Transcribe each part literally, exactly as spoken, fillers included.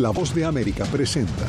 La Voz de América presenta.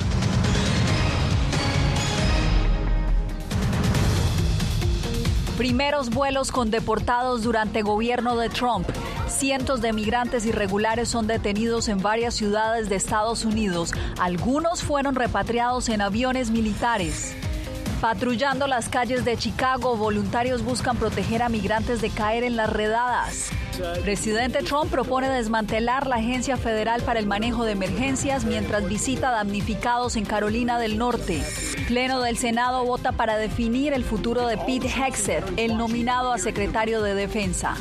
Primeros vuelos con deportados durante gobierno de Trump. Cientos de migrantes irregulares son detenidos en varias ciudades de Estados Unidos. Algunos fueron repatriados en aviones militares. Patrullando las calles de Chicago, voluntarios buscan proteger a migrantes de caer en las redadas. Presidente Trump propone desmantelar la Agencia Federal para el Manejo de Emergencias mientras visita damnificados en Carolina del Norte. Pleno del Senado vota para definir el futuro de Pete Hegseth, el nominado a secretario de Defensa.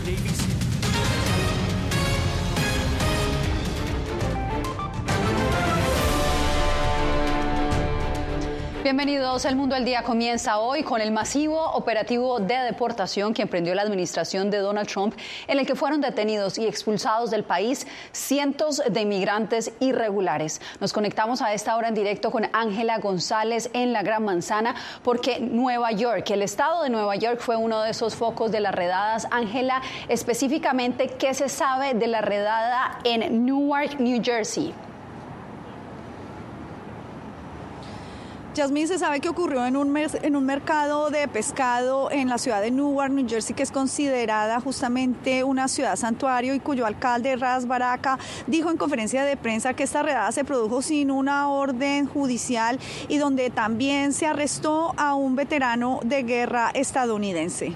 Bienvenidos. El Mundo al Día comienza hoy con el masivo operativo de deportación que emprendió la administración de Donald Trump, en el que fueron detenidos y expulsados del país cientos de inmigrantes irregulares. Nos conectamos a esta hora en directo con Ángela González en la Gran Manzana, porque Nueva York, el estado de Nueva York fue uno de esos focos de las redadas. Ángela, específicamente, ¿qué se sabe de la redada en Newark, New Jersey? Yasmín, se sabe que ocurrió en un, en un mercado de pescado en la ciudad de Newark, New Jersey, que es considerada justamente una ciudad santuario y cuyo alcalde, Ras Baraka, dijo en conferencia de prensa que esta redada se produjo sin una orden judicial y donde también se arrestó a un veterano de guerra estadounidense.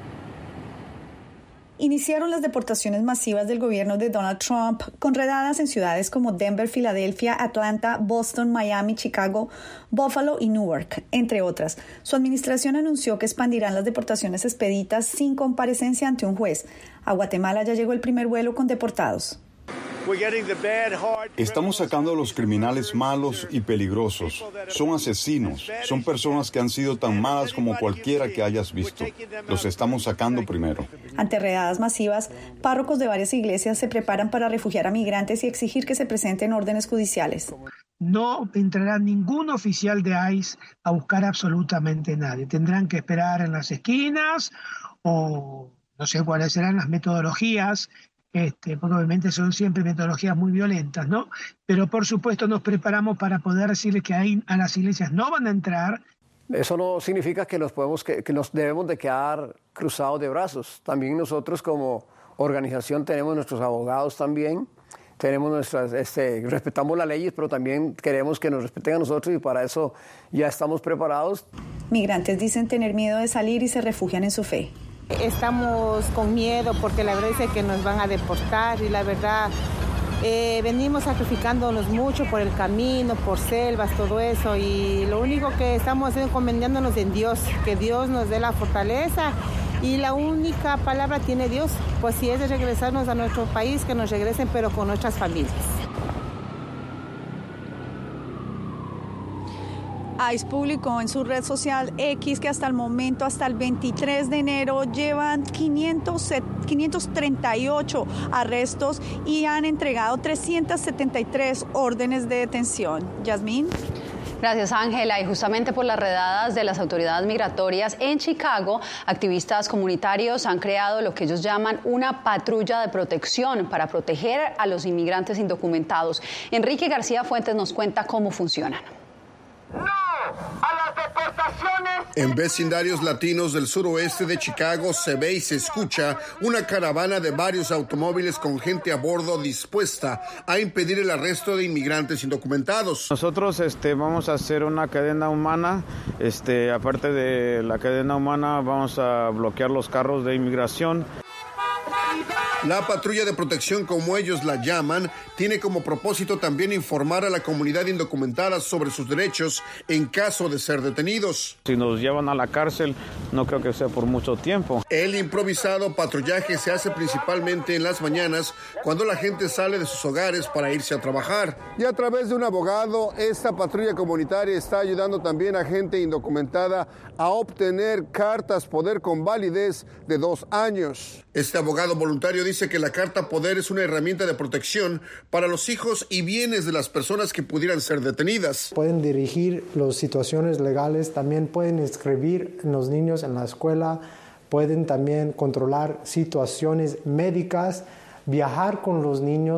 Iniciaron las deportaciones masivas del gobierno de Donald Trump con redadas en ciudades como Denver, Filadelfia, Atlanta, Boston, Miami, Chicago, Buffalo y Newark, entre otras. Su administración anunció que expandirán las deportaciones expeditas sin comparecencia ante un juez. A Guatemala ya llegó el primer vuelo con deportados. Estamos sacando a los criminales malos y peligrosos. Son asesinos, son personas que han sido tan malas como cualquiera que hayas visto. Los estamos sacando primero. Ante redadas masivas, párrocos de varias iglesias se preparan para refugiar a migrantes y exigir que se presenten órdenes judiciales. No entrará ningún oficial de I C E a buscar absolutamente a nadie. Tendrán que esperar en las esquinas o no sé cuáles serán las metodologías. Este, porque obviamente son siempre metodologías muy violentas, ¿no? Pero por supuesto nos preparamos para poder decirles que ahí a las iglesias no van a entrar. Eso no significa que nos, podemos, que, que nos debemos de quedar cruzados de brazos. También nosotros como organización tenemos nuestros abogados también, tenemos nuestras, este, respetamos las leyes, pero también queremos que nos respeten a nosotros y para eso ya estamos preparados. Migrantes dicen tener miedo de salir y se refugian en su fe. Estamos con miedo porque la verdad es que nos van a deportar y la verdad eh, venimos sacrificándonos mucho por el camino, por selvas, todo eso, y lo único que estamos haciendo es encomendándonos en Dios, que Dios nos dé la fortaleza y la única palabra tiene Dios, pues si es de regresarnos a nuestro país, que nos regresen pero con nuestras familias. I C E publicó en su red social X que hasta el momento, hasta el veintitrés de enero, llevan quinientos treinta y ocho arrestos y han entregado trescientas setenta y tres órdenes de detención. Yasmín. Gracias, Ángela. Y justamente por las redadas de las autoridades migratorias en Chicago, activistas comunitarios han creado lo que ellos llaman una patrulla de protección para proteger a los inmigrantes indocumentados. Enrique García Fuentes nos cuenta cómo funcionan. ¡No a las deportaciones! En vecindarios latinos del suroeste de Chicago se ve y se escucha una caravana de varios automóviles con gente a bordo dispuesta a impedir el arresto de inmigrantes indocumentados. Nosotros este, vamos a hacer una cadena humana, este, aparte de la cadena humana vamos a bloquear los carros de inmigración. La patrulla de protección, como ellos la llaman, tiene como propósito también informar a la comunidad indocumentada sobre sus derechos en caso de ser detenidos. Si nos llevan a la cárcel, no creo que sea por mucho tiempo. El improvisado patrullaje se hace principalmente en las mañanas, cuando la gente sale de sus hogares para irse a trabajar. Y a través de un abogado, esta patrulla comunitaria está ayudando también a gente indocumentada a obtener cartas poder con validez de dos años. Este abogado voluntario dice que la carta poder es una herramienta de protección para los hijos y bienes de las personas que pudieran ser detenidas. Pueden dirigir las situaciones legales, también pueden inscribir a los niños en la escuela, pueden también controlar situaciones médicas, viajar con los niños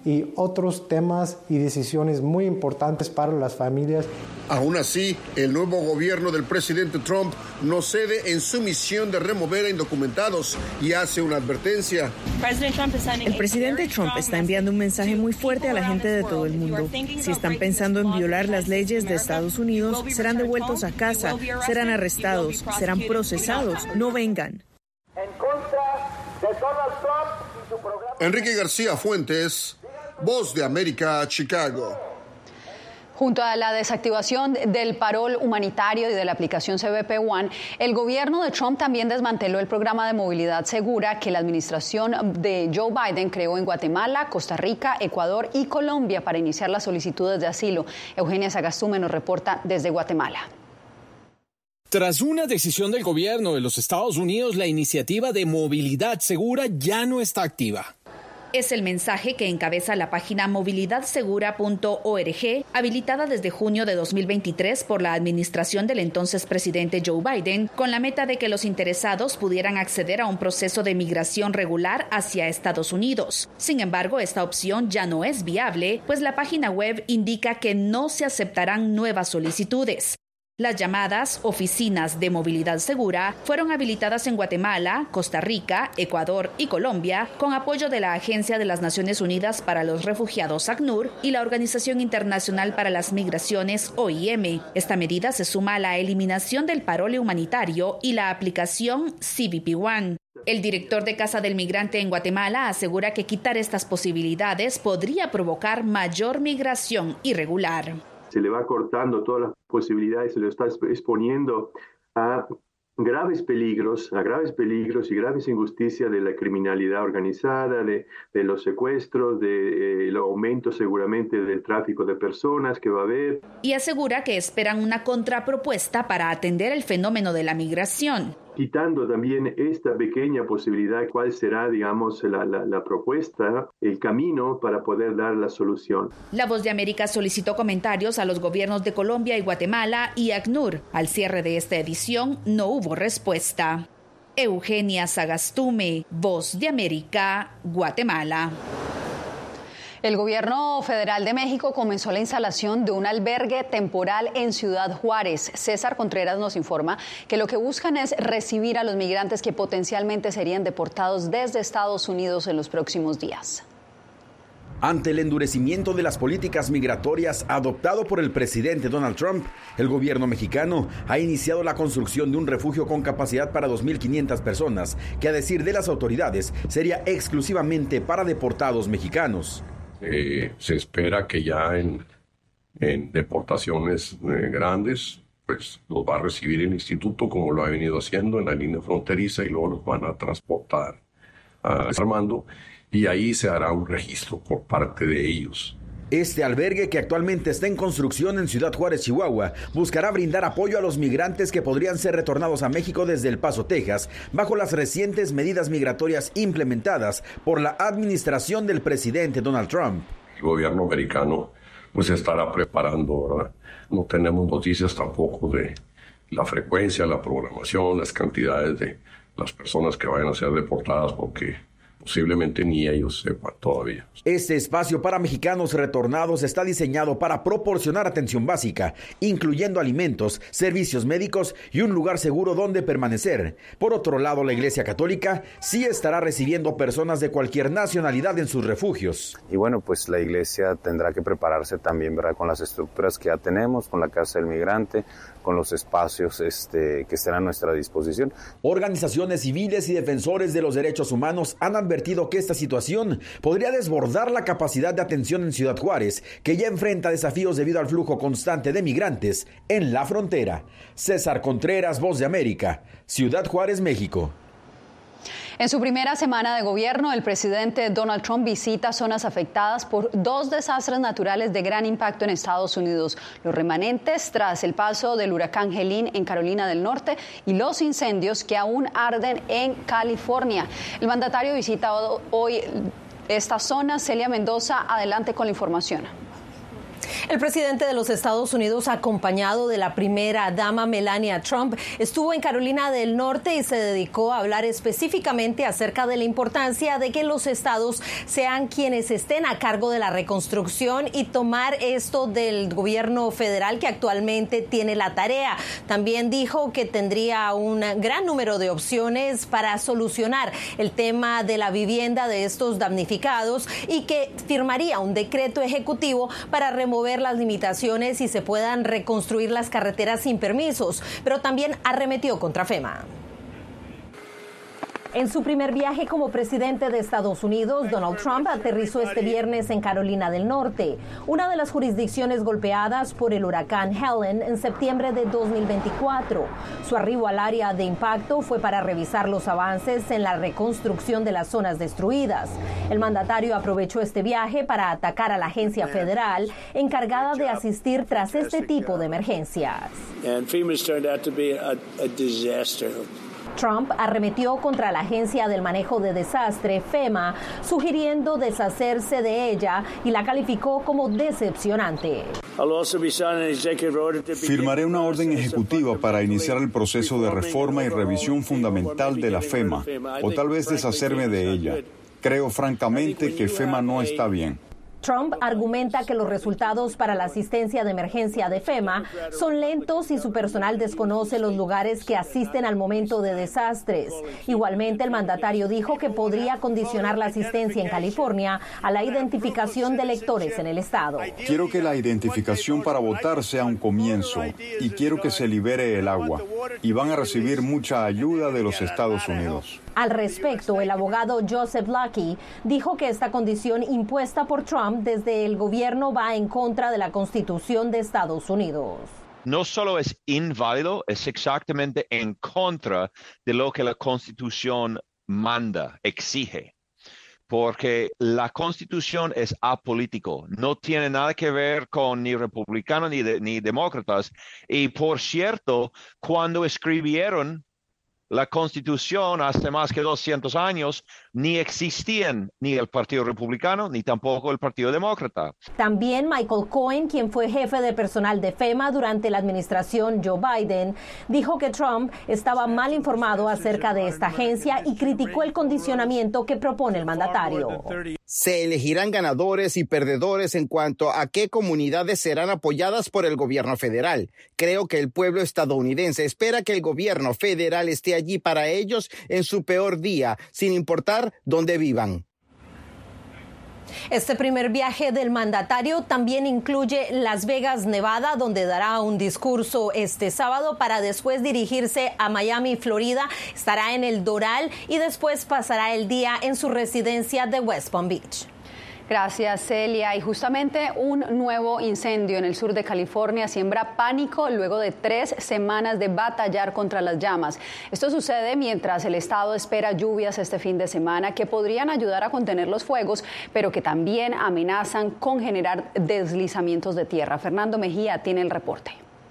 y otros temas y decisiones muy importantes para las familias. Aún así, el nuevo gobierno del presidente Trump no cede en su misión de remover a indocumentados y hace una advertencia. El presidente Trump está enviando un mensaje muy fuerte a la gente de todo el mundo. Si están pensando en violar las leyes de Estados Unidos, serán devueltos a casa, serán arrestados, serán procesados. No vengan. En contra de Donald Trump y su programa. Enrique García Fuentes, Voz de América, Chicago. Junto a la desactivación del parol humanitario y de la aplicación C B P One, el gobierno de Trump también desmanteló el programa de movilidad segura que la administración de Joe Biden creó en Guatemala, Costa Rica, Ecuador y Colombia para iniciar las solicitudes de asilo. Eugenia Sagastume nos reporta desde Guatemala. Tras una decisión del gobierno de los Estados Unidos, la iniciativa de movilidad segura ya no está activa. Es el mensaje que encabeza la página movilidad segura punto org, habilitada desde junio de dos mil veintitrés por la administración del entonces presidente Joe Biden, con la meta de que los interesados pudieran acceder a un proceso de migración regular hacia Estados Unidos. Sin embargo, esta opción ya no es viable, pues la página web indica que no se aceptarán nuevas solicitudes. Las llamadas oficinas de movilidad segura fueron habilitadas en Guatemala, Costa Rica, Ecuador y Colombia con apoyo de la Agencia de las Naciones Unidas para los Refugiados, ACNUR, y la Organización Internacional para las Migraciones, O I M. Esta medida se suma a la eliminación del parole humanitario y la aplicación C B P One. El director de Casa del Migrante en Guatemala asegura que quitar estas posibilidades podría provocar mayor migración irregular. Se le va cortando todas las posibilidades, se lo está exponiendo a graves peligros, a graves peligros y graves injusticias de la criminalidad organizada, de, de los secuestros, de eh, el aumento seguramente del tráfico de personas que va a haber. Y asegura que esperan una contrapropuesta para atender el fenómeno de la migración. Quitando también esta pequeña posibilidad, ¿cuál será, digamos, la, la, la propuesta, el camino para poder dar la solución? La Voz de América solicitó comentarios a los gobiernos de Colombia y Guatemala y ACNUR. Al cierre de esta edición no hubo respuesta. Eugenia Sagastume, Voz de América, Guatemala. El gobierno federal de México comenzó la instalación de un albergue temporal en Ciudad Juárez. César Contreras nos informa que lo que buscan es recibir a los migrantes que potencialmente serían deportados desde Estados Unidos en los próximos días. Ante el endurecimiento de las políticas migratorias adoptado por el presidente Donald Trump, el gobierno mexicano ha iniciado la construcción de un refugio con capacidad para dos mil quinientas personas, que a decir de las autoridades sería exclusivamente para deportados mexicanos. Eh, se espera que ya en, en deportaciones eh, grandes, pues los va a recibir el instituto como lo ha venido haciendo en la línea fronteriza y luego los van a transportar a Armando y ahí se hará un registro por parte de ellos. Este albergue, que actualmente está en construcción en Ciudad Juárez, Chihuahua, buscará brindar apoyo a los migrantes que podrían ser retornados a México desde El Paso, Texas, bajo las recientes medidas migratorias implementadas por la administración del presidente Donald Trump. El gobierno americano pues estará preparando, ¿verdad? No tenemos noticias tampoco de la frecuencia, la programación, las cantidades de las personas que vayan a ser deportadas, porque posiblemente ni ellos sepan todavía. Este espacio para mexicanos retornados está diseñado para proporcionar atención básica, incluyendo alimentos, servicios médicos y un lugar seguro donde permanecer. Por otro lado, la Iglesia Católica sí estará recibiendo personas de cualquier nacionalidad en sus refugios. Y bueno, pues la Iglesia tendrá que prepararse también, ¿verdad?, con las estructuras que ya tenemos, con la Casa del Migrante, con los espacios este, que estén a nuestra disposición. Organizaciones civiles y defensores de los derechos humanos han advertido que esta situación podría desbordar la capacidad de atención en Ciudad Juárez, que ya enfrenta desafíos debido al flujo constante de migrantes en la frontera. César Contreras, Voz de América, Ciudad Juárez, México. En su primera semana de gobierno, el presidente Donald Trump visita zonas afectadas por dos desastres naturales de gran impacto en Estados Unidos: los remanentes tras el paso del huracán Helene en Carolina del Norte y los incendios que aún arden en California. El mandatario visita hoy esta zona. Celia Mendoza, adelante con la información. El presidente de los Estados Unidos, acompañado de la primera dama Melania Trump, estuvo en Carolina del Norte y se dedicó a hablar específicamente acerca de la importancia de que los estados sean quienes estén a cargo de la reconstrucción y tomar esto del gobierno federal, que actualmente tiene la tarea. También dijo que tendría un gran número de opciones para solucionar el tema de la vivienda de estos damnificados y que firmaría un decreto ejecutivo para remover las limitaciones y se puedan reconstruir las carreteras sin permisos, pero también arremetió contra FEMA. En su primer viaje como presidente de Estados Unidos, Donald Trump aterrizó este viernes en Carolina del Norte, una de las jurisdicciones golpeadas por el huracán Helen en septiembre de dos mil veinticuatro. Su arribo al área de impacto fue para revisar los avances en la reconstrucción de las zonas destruidas. El mandatario aprovechó este viaje para atacar a la agencia federal encargada de asistir tras este tipo de emergencias. Trump arremetió contra la Agencia del Manejo de Desastre, FEMA, sugiriendo deshacerse de ella y la calificó como decepcionante. Firmaré una orden ejecutiva para iniciar el proceso de reforma y revisión fundamental de la FEMA, o tal vez deshacerme de ella. Creo francamente que FEMA no está bien. Trump argumenta que los resultados para la asistencia de emergencia de FEMA son lentos y su personal desconoce los lugares que asisten al momento de desastres. Igualmente, el mandatario dijo que podría condicionar la asistencia en California a la identificación de electores en el estado. Quiero que la identificación para votar sea un comienzo y quiero que se libere el agua. Y van a recibir mucha ayuda de los Estados Unidos. Al respecto, el abogado Joseph Lucky dijo que esta condición impuesta por Trump desde el gobierno va en contra de la Constitución de Estados Unidos. No solo es inválido, es exactamente en contra de lo que la Constitución manda, exige. Porque la Constitución es apolítico, no tiene nada que ver con ni republicanos ni, de, ni demócratas. Y por cierto, cuando escribieron la Constitución hace más que doscientos años, ni existían ni el Partido Republicano ni tampoco el Partido Demócrata. También Michael Cohen, quien fue jefe de personal de FEMA durante la administración Joe Biden, dijo que Trump estaba mal informado acerca de esta agencia y criticó el condicionamiento que propone el mandatario. Se elegirán ganadores y perdedores en cuanto a qué comunidades serán apoyadas por el gobierno federal. Creo que el pueblo estadounidense espera que el gobierno federal esté allí para ellos en su peor día, sin importar dónde vivan. Este primer viaje del mandatario también incluye Las Vegas, Nevada, donde dará un discurso este sábado para después dirigirse a Miami, Florida. Estará en el Doral y después pasará el día en su residencia de West Palm Beach. Gracias, Celia. Y justamente un nuevo incendio en el sur de California siembra pánico luego de tres semanas de batallar contra las llamas. Esto sucede mientras el estado espera lluvias este fin de semana que podrían ayudar a contener los fuegos, pero que también amenazan con generar deslizamientos de tierra. Fernando Mejía tiene el reporte.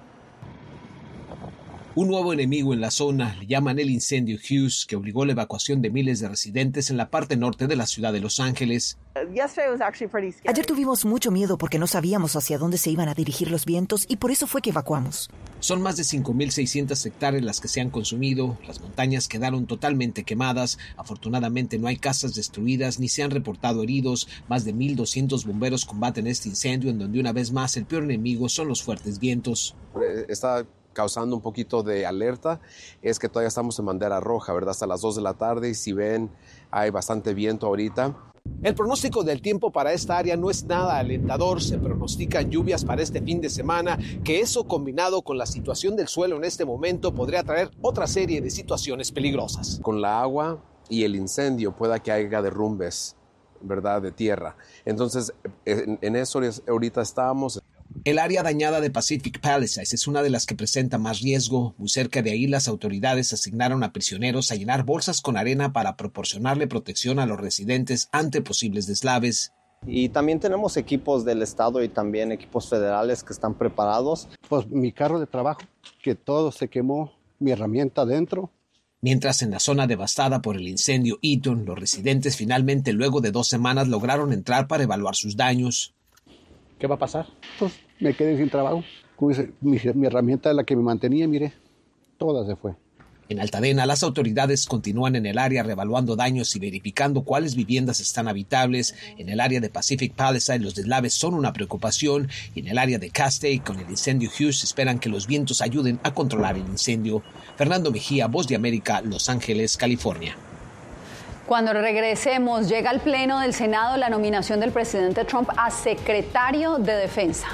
Un nuevo enemigo en la zona, le llaman el incendio Hughes, que obligó la evacuación de miles de residentes en la parte norte de la ciudad de Los Ángeles. Ayer tuvimos mucho miedo porque no sabíamos hacia dónde se iban a dirigir los vientos y por eso fue que evacuamos. Son más de cinco mil seiscientas hectáreas las que se han consumido, las montañas quedaron totalmente quemadas, afortunadamente no hay casas destruidas ni se han reportado heridos, más de mil doscientos bomberos combaten este incendio en donde una vez más el peor enemigo son los fuertes vientos. Está causando un poquito de alerta, es que todavía estamos en bandera roja, ¿verdad? Hasta las dos de la tarde y si ven, hay bastante viento ahorita. El pronóstico del tiempo para esta área no es nada alentador, se pronostican lluvias para este fin de semana, que eso combinado con la situación del suelo en este momento podría traer otra serie de situaciones peligrosas. Con la agua y el incendio pueda que haya derrumbes, ¿verdad? De tierra. Entonces, en, en eso ahorita estamos. El área dañada de Pacific Palisades es una de las que presenta más riesgo. Muy cerca de ahí, las autoridades asignaron a prisioneros a llenar bolsas con arena para proporcionarle protección a los residentes ante posibles deslaves. Y también tenemos equipos del estado y también equipos federales que están preparados. Pues mi carro de trabajo, que todo se quemó, mi herramienta adentro. Mientras en la zona devastada por el incendio Eaton, los residentes finalmente luego de dos semanas lograron entrar para evaluar sus daños. ¿Qué va a pasar? Pues me quedé sin trabajo. Mi, mi herramienta de la que me mantenía, mire, toda se fue. En Altadena, las autoridades continúan en el área reevaluando daños y verificando cuáles viviendas están habitables. En el área de Pacific Palisades, los deslaves son una preocupación. Y en el área de Castaic, con el incendio Hughes, esperan que los vientos ayuden a controlar el incendio. Fernando Mejía, Voz de América, Los Ángeles, California. Cuando regresemos, llega al Pleno del Senado la nominación del presidente Trump a secretario de Defensa.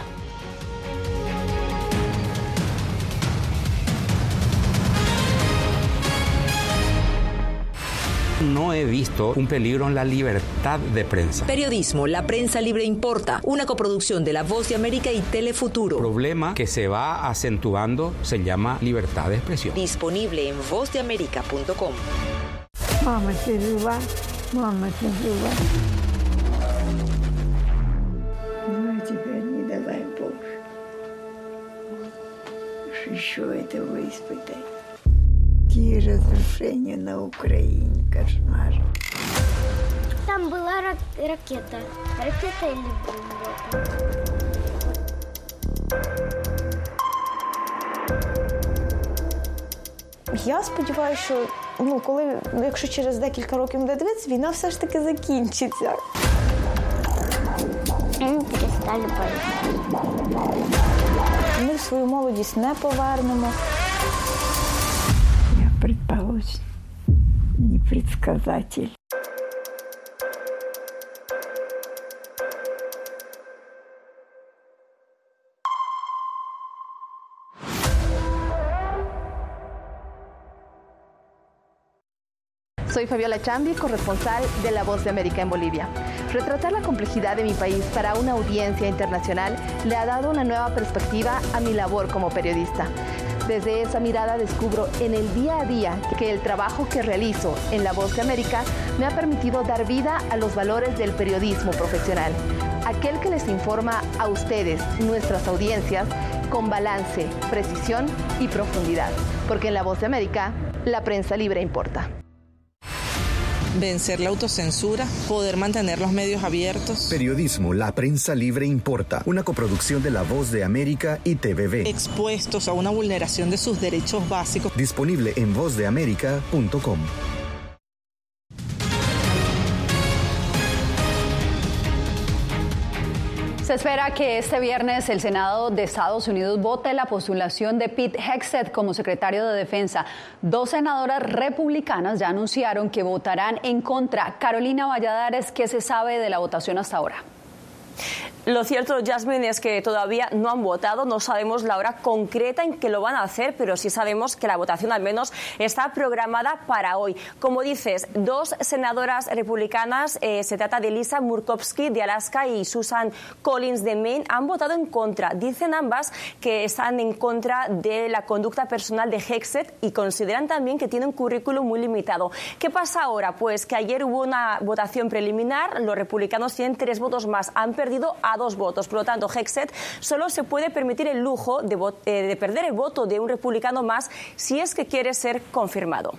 No he visto un peligro en la libertad de prensa. Periodismo, la prensa libre importa. Una coproducción de La Voz de América y Telefuturo. El problema que se va acentuando se llama libertad de expresión. Disponible en voz de américa punto com. Mama, Teruba. Mama, Teruba. Ну, теперь не давай Боже. Еще этого испытать. Какие разрушения на Украине, кошмар. Там была рак- ракета. Ракета или бомба? Я сподіваюся, що ну, коли, якщо через декілька років буде дивитися, війна все ж таки закінчиться. Ми перестали боятися. Ми свою молодість не повернемо. Я предположим, не предсказатель. Soy Fabiola Chambi, corresponsal de La Voz de América en Bolivia. Retratar la complejidad de mi país para una audiencia internacional le ha dado una nueva perspectiva a mi labor como periodista. Desde esa mirada descubro en el día a día que el trabajo que realizo en La Voz de América me ha permitido dar vida a los valores del periodismo profesional. Aquel que les informa a ustedes, nuestras audiencias, con balance, precisión y profundidad. Porque en La Voz de América, la prensa libre importa. Vencer la autocensura, poder mantener los medios abiertos. Periodismo, la prensa libre importa. Una coproducción de La Voz de América y T V B. Expuestos a una vulneración de sus derechos básicos. Disponible en voz de américa punto com. Se espera que este viernes el Senado de Estados Unidos vote la postulación de Pete Hegseth como secretario de Defensa. Dos senadoras republicanas ya anunciaron que votarán en contra. Carolina Valladares, ¿qué se sabe de la votación hasta ahora? Lo cierto, Jasmine, es que todavía no han votado, no sabemos la hora concreta en que lo van a hacer, pero sí sabemos que la votación al menos está programada para hoy. Como dices, dos senadoras republicanas, eh, se trata de Lisa Murkowski de Alaska y Susan Collins de Maine, han votado en contra. Dicen ambas que están en contra de la conducta personal de Hegseth y consideran también que tiene un currículum muy limitado. ¿Qué pasa ahora? Pues que ayer hubo una votación preliminar, los republicanos tienen tres votos más, han perdido a dos votos. Por lo tanto, Hegseth solo se puede permitir el lujo de, eh, de perder el voto de un republicano más si es que quiere ser confirmado.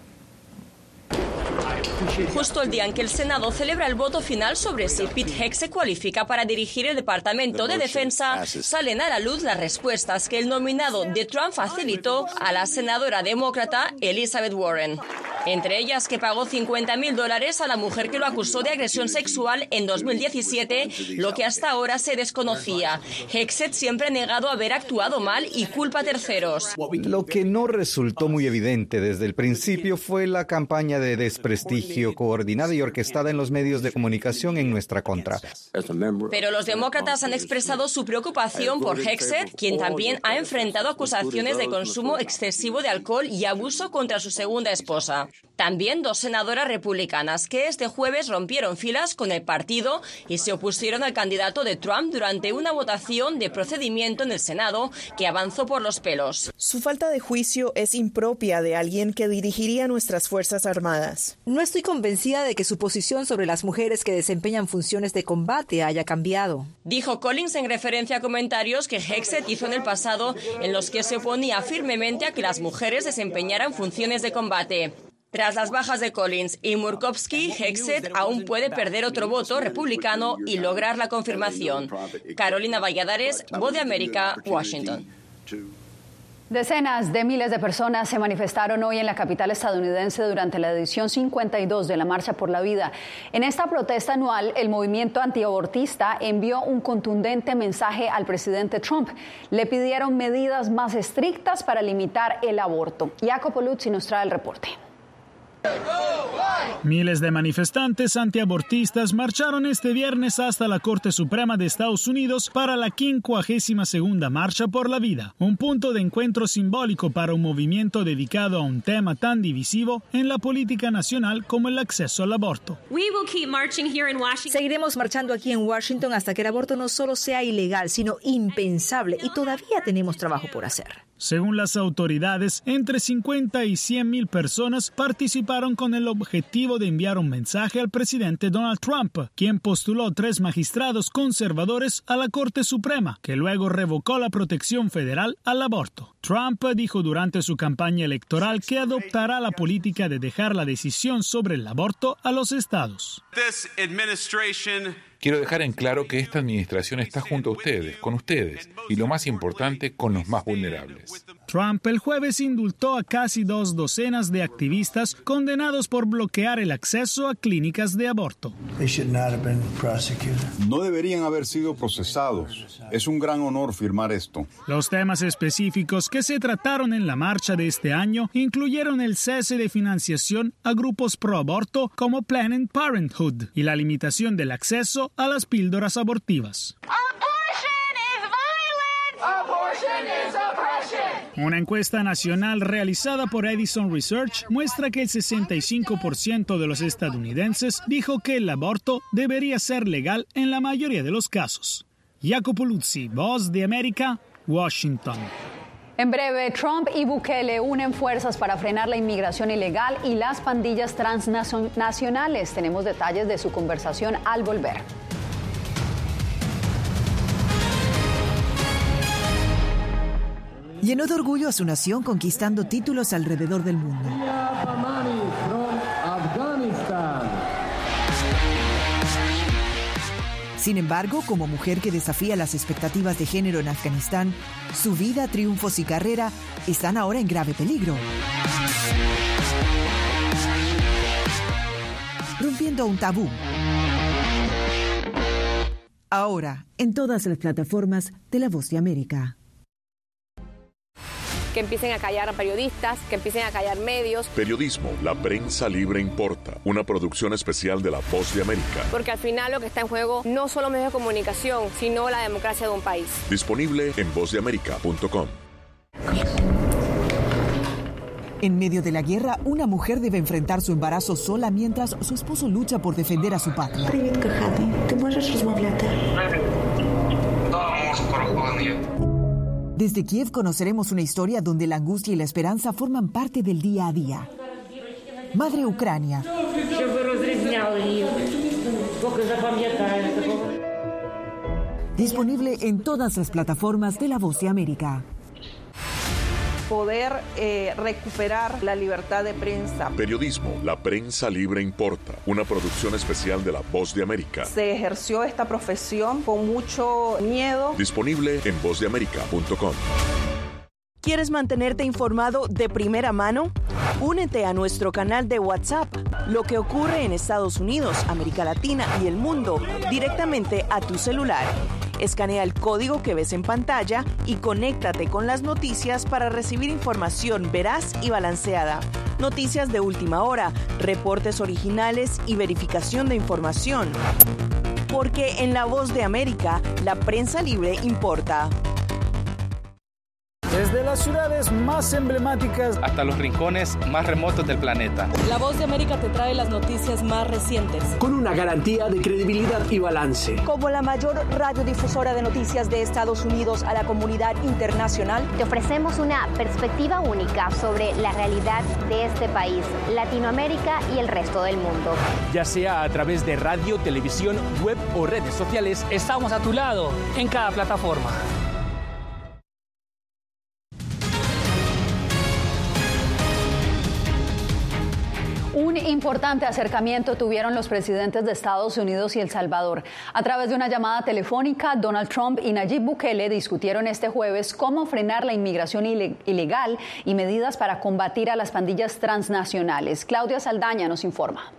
Justo el día en que el Senado celebra el voto final sobre si Pete Hegseth cualifica para dirigir el Departamento de Defensa, salen a la luz las respuestas que el nominado de Trump facilitó a la senadora demócrata Elizabeth Warren. Entre ellas que pagó cincuenta mil dólares a la mujer que lo acusó de agresión sexual en dos mil diecisiete, lo que hasta ahora se desconocía. Hegseth siempre ha negado haber actuado mal y culpa a terceros. Lo que no resultó muy evidente desde el principio fue la campaña de desprestigio coordinada y orquestada en los medios de comunicación en nuestra contra. Pero los demócratas han expresado su preocupación por Hegseth, quien también ha enfrentado acusaciones de consumo excesivo de alcohol y abuso contra su segunda esposa. También dos senadoras republicanas que este jueves rompieron filas con el partido y se opusieron al candidato de Trump durante una votación de procedimiento en el Senado que avanzó por los pelos. Su falta de juicio es impropia de alguien que dirigiría nuestras Fuerzas Armadas. No estoy convencida de que su posición sobre las mujeres que desempeñan funciones de combate haya cambiado. Dijo Collins en referencia a comentarios que Hegseth hizo en el pasado en los que se oponía firmemente a que las mujeres desempeñaran funciones de combate. Tras las bajas de Collins y Murkowski, Hexet aún puede perder otro voto republicano y lograr la confirmación. Carolina Valladares, Voz de América, Washington. Decenas de miles de personas se manifestaron hoy en la capital estadounidense durante la edición cincuenta y dos de la Marcha por la Vida. En esta protesta anual, el movimiento antiabortista envió un contundente mensaje al presidente Trump. Le pidieron medidas más estrictas para limitar el aborto. Jacopo Luzzi nos trae el reporte. Miles de manifestantes antiabortistas marcharon este viernes hasta la Corte Suprema de Estados Unidos para la quincuagésima segunda Marcha por la Vida, un punto de encuentro simbólico para un movimiento dedicado a un tema tan divisivo en la política nacional como el acceso al aborto. Seguiremos marchando aquí en Washington hasta que el aborto no solo sea ilegal, sino impensable, y todavía tenemos trabajo por hacer. Según las autoridades, entre cincuenta y cien mil personas participaron con el objetivo de enviar un mensaje al presidente Donald Trump, quien postuló tres magistrados conservadores a la Corte Suprema, que luego revocó la protección federal al aborto. Trump dijo durante su campaña electoral que adoptará la política de dejar la decisión sobre el aborto a los estados. Quiero dejar en claro que esta administración está junto a ustedes, con ustedes, y lo más importante, con los más vulnerables. Trump el jueves indultó a casi dos docenas de activistas condenados por bloquear el acceso a clínicas de aborto. No deberían haber sido procesados. Es un gran honor firmar esto. Los temas específicos que se trataron en la marcha de este año incluyeron el cese de financiación a grupos pro aborto como Planned Parenthood y la limitación del acceso a las píldoras abortivas. Una encuesta nacional realizada por Edison Research muestra que el sesenta y cinco por ciento de los estadounidenses dijo que el aborto debería ser legal en la mayoría de los casos. Jacopo Luzzi, Voz de América, Washington. En breve, Trump y Bukele unen fuerzas para frenar la inmigración ilegal y las pandillas transnacionales. Tenemos detalles de su conversación al volver. Llenó de orgullo a su nación conquistando títulos alrededor del mundo. Sin embargo, como mujer que desafía las expectativas de género en Afganistán, su vida, triunfos y carrera están ahora en grave peligro. Rompiendo un tabú. Ahora, en todas las plataformas de La Voz de América. Que empiecen a callar a periodistas, que empiecen a callar medios. Periodismo, la prensa libre importa. Una producción especial de La Voz de América. Porque al final lo que está en juego no solo medios de comunicación, sino la democracia de un país. Disponible en voz de américa punto com. En medio de la guerra, una mujer debe enfrentar su embarazo sola mientras su esposo lucha por defender a su patria. Desde Kiev conoceremos una historia donde la angustia y la esperanza forman parte del día a día. Madre Ucrania. Disponible en todas las plataformas de La Voz de América. Poder eh, recuperar la libertad de prensa. Periodismo, la prensa libre importa. Una producción especial de La Voz de América. Se ejerció esta profesión con mucho miedo. Disponible en voz de américa punto com. ¿Quieres mantenerte informado de primera mano? Únete a nuestro canal de WhatsApp. Lo que ocurre en Estados Unidos, América Latina y el mundo directamente a tu celular. Escanea el código que ves en pantalla y conéctate con las noticias para recibir información veraz y balanceada. Noticias de última hora, reportes originales y verificación de información. Porque en La Voz de América, la prensa libre importa. Desde las ciudades más emblemáticas hasta los rincones más remotos del planeta. La Voz de América te trae las noticias más recientes. Con una garantía de credibilidad y balance. Como la mayor radiodifusora de noticias de Estados Unidos a la comunidad internacional, te ofrecemos una perspectiva única sobre la realidad de este país, Latinoamérica y el resto del mundo. Ya sea a través de radio, televisión, web o redes sociales, estamos a tu lado en cada plataforma. Un importante acercamiento tuvieron los presidentes de Estados Unidos y El Salvador. A través de una llamada telefónica, Donald Trump y Nayib Bukele discutieron este jueves cómo frenar la inmigración ilegal y medidas para combatir a las pandillas transnacionales. Claudia Saldaña nos informa.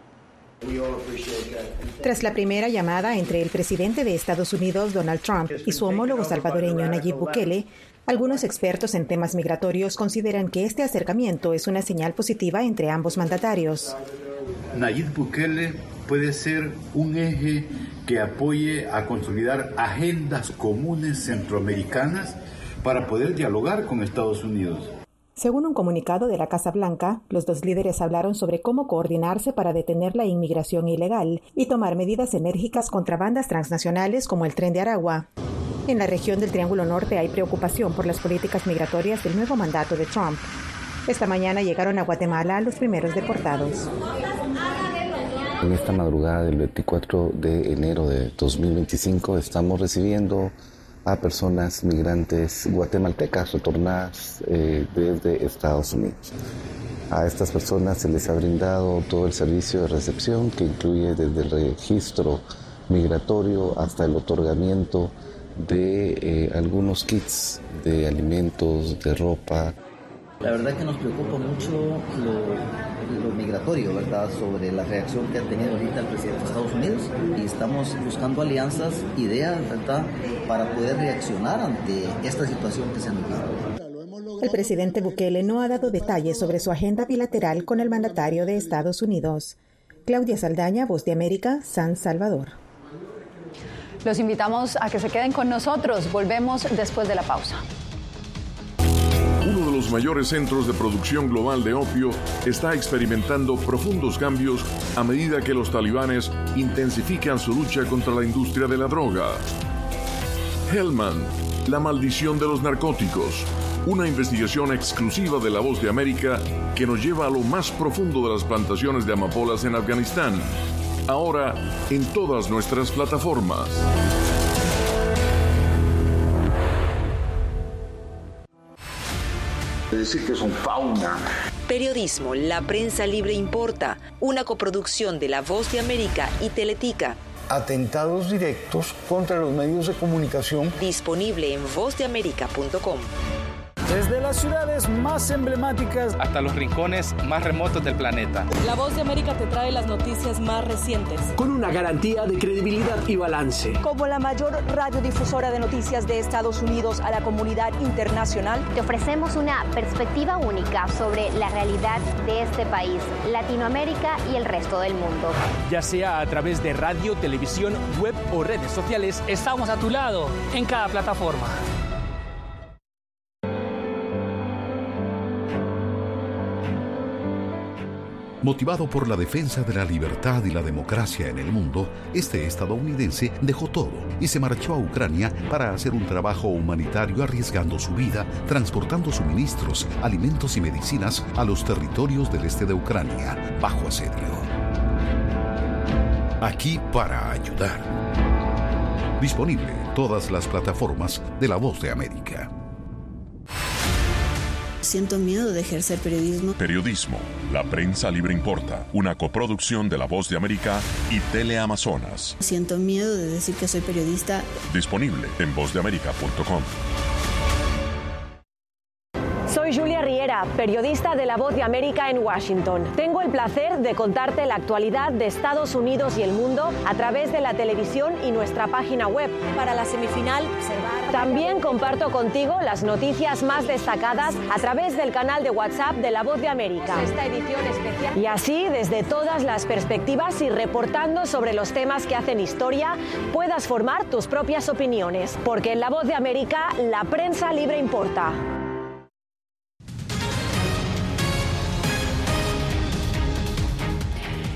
Tras la primera llamada entre el presidente de Estados Unidos, Donald Trump, y su homólogo salvadoreño Nayib Bukele, algunos expertos en temas migratorios consideran que este acercamiento es una señal positiva entre ambos mandatarios. Nayib Bukele puede ser un eje que apoye a consolidar agendas comunes centroamericanas para poder dialogar con Estados Unidos. Según un comunicado de la Casa Blanca, los dos líderes hablaron sobre cómo coordinarse para detener la inmigración ilegal y tomar medidas enérgicas contra bandas transnacionales como el Tren de Aragua. En la región del Triángulo Norte hay preocupación por las políticas migratorias del nuevo mandato de Trump. Esta mañana llegaron a Guatemala los primeros deportados. En esta madrugada del veinticuatro de enero de dos mil veinticinco estamos recibiendo a personas migrantes guatemaltecas retornadas eh, desde Estados Unidos. A estas personas se les ha brindado todo el servicio de recepción que incluye desde el registro migratorio hasta el otorgamiento de eh, algunos kits de alimentos, de ropa. La verdad que nos preocupa mucho lo, lo migratorio, ¿verdad? Sobre la reacción que ha tenido ahorita el presidente de Estados Unidos, y estamos buscando alianzas, ideas, ¿verdad?, para poder reaccionar ante esta situación que se ha vivido. El presidente Bukele no ha dado detalles sobre su agenda bilateral con el mandatario de Estados Unidos. Claudia Saldaña, Voz de América, San Salvador. Los invitamos a que se queden con nosotros. Volvemos después de la pausa. Uno de los mayores centros de producción global de opio está experimentando profundos cambios a medida que los talibanes intensifican su lucha contra la industria de la droga. Helmand, la maldición de los narcóticos. Una investigación exclusiva de La Voz de América que nos lleva a lo más profundo de las plantaciones de amapolas en Afganistán. Ahora en todas nuestras plataformas. Decir que son fauna. Periodismo, La Prensa Libre Importa, una coproducción de La Voz de América y Teletica. Atentados directos contra los medios de comunicación. Disponible en voz de américa punto com. Desde las ciudades más emblemáticas hasta los rincones más remotos del planeta. La Voz de América te trae las noticias más recientes. Con una garantía de credibilidad y balance. Como la mayor radiodifusora de noticias de Estados Unidos a la comunidad internacional, te ofrecemos una perspectiva única sobre la realidad de este país, Latinoamérica y el resto del mundo. Ya sea a través de radio, televisión, web o redes sociales, estamos a tu lado en cada plataforma. Motivado por la defensa de la libertad y la democracia en el mundo, este estadounidense dejó todo y se marchó a Ucrania para hacer un trabajo humanitario arriesgando su vida, transportando suministros, alimentos y medicinas a los territorios del este de Ucrania, bajo asedio. Aquí para ayudar. Disponible en todas las plataformas de La Voz de América. Siento miedo de ejercer periodismo. Periodismo, La Prensa Libre Importa, una coproducción de La Voz de América y Teleamazonas. Siento miedo de decir que soy periodista. Disponible en voz de américa punto com. Soy Julia Riera, periodista de La Voz de América en Washington. Tengo el placer de contarte la actualidad de Estados Unidos y el mundo a través de la televisión y nuestra página web. Para la semifinal, observar. También comparto contigo las noticias más destacadas a través del canal de WhatsApp de La Voz de América. Esta edición especial. Y así, desde todas las perspectivas y reportando sobre los temas que hacen historia, puedas formar tus propias opiniones. Porque en La Voz de América, la prensa libre importa.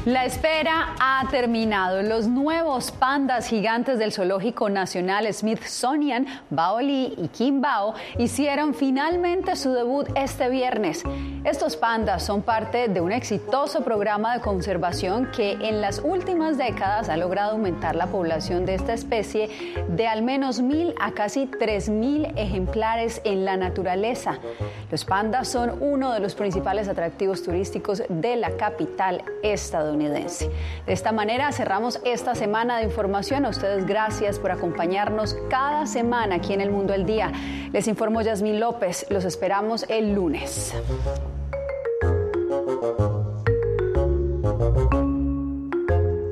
La espera ha terminado. Los nuevos pandas gigantes del Zoológico Nacional Smithsonian, Bao Li y Kim Bao, hicieron finalmente su debut este viernes. Estos pandas son parte de un exitoso programa de conservación que en las últimas décadas ha logrado aumentar la población de esta especie de al menos mil a casi tres mil ejemplares en la naturaleza. Los pandas son uno de los principales atractivos turísticos de la capital estadounidense. De esta manera cerramos esta semana de información. A ustedes gracias por acompañarnos cada semana aquí en El Mundo al Día. Les informó Yasmín López. Los esperamos el lunes.